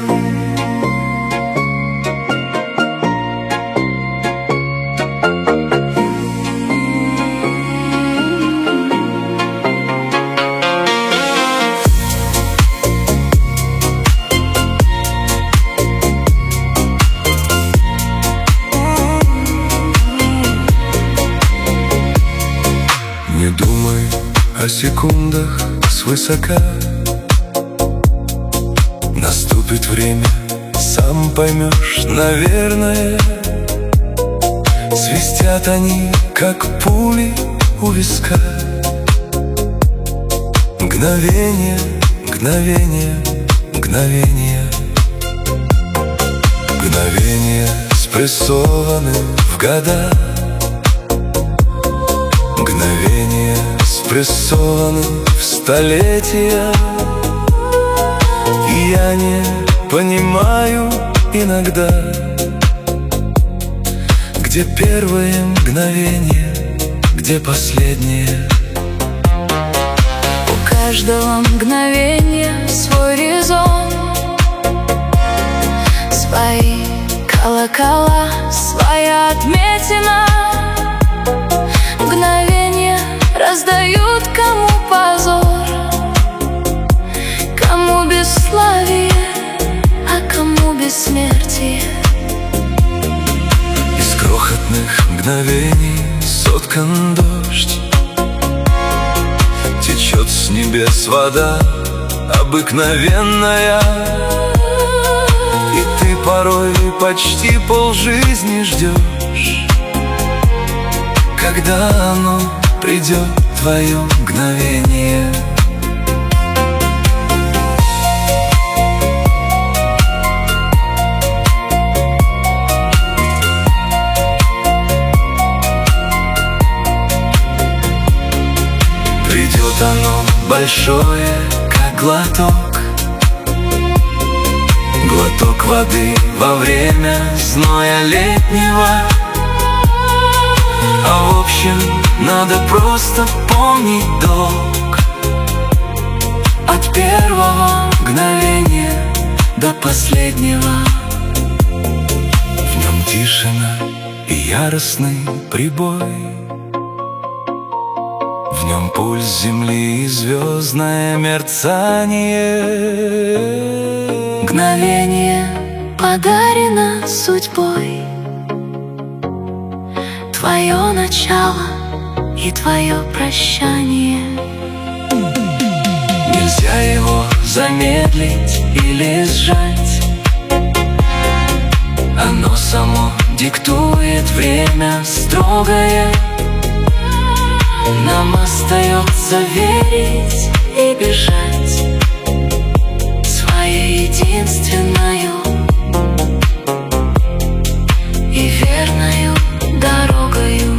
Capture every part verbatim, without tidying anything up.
Не думай о секундах свысока. Наступит время, сам поймешь, наверное. Свистят они, как пули у виска. Мгновение, мгновение, мгновение. Мгновение спрессованы в года. Мгновения спрессованы в столетия. И я не понимаю иногда, где первое мгновение, где последнее. У каждого мгновения свой резон, свои колокола, своя отметина. Мгновения раздают кому позор, кому бесславие, а кому бессмертие. Из крохотных мгновений соткан дождь. Течет с небес вода обыкновенная. И ты порой почти полжизни ждешь, когда оно придет, твое мгновение. Придет оно большое, как глоток, глоток воды во время зноя летнего. А в общем, надо просто помнить долг. От первого мгновения до последнего. В нем тишина и яростный прибой. В нем пульс земли и звездное мерцание. Мгновение подарено судьбой, твое начало и твое прощание. Нельзя его замедлить или сжать. Оно само диктует время строгое. Нам остается верить и бежать своей единственною и верною дорогою.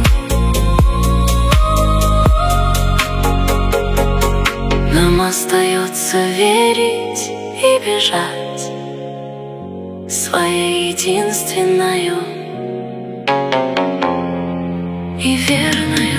Нам остается верить и бежать своей единственною и верною